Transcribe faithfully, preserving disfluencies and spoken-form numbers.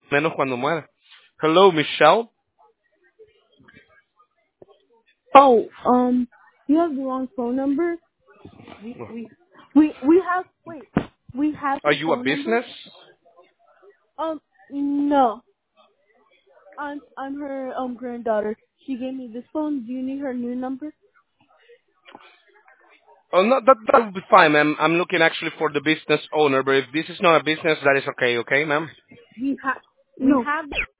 menos cuando muera. Hello, Michelle. Oh, um, you have the wrong phone number. We we we we have wait. We have Are her you a phone number. business? Um, no. I'm I'm her um granddaughter. She gave me this phone. Do you need her new number? Oh, no, that that will be fine, ma'am. I'm looking actually for the business owner, but if this is not a business, that is okay, okay, ma'am? We have we no. have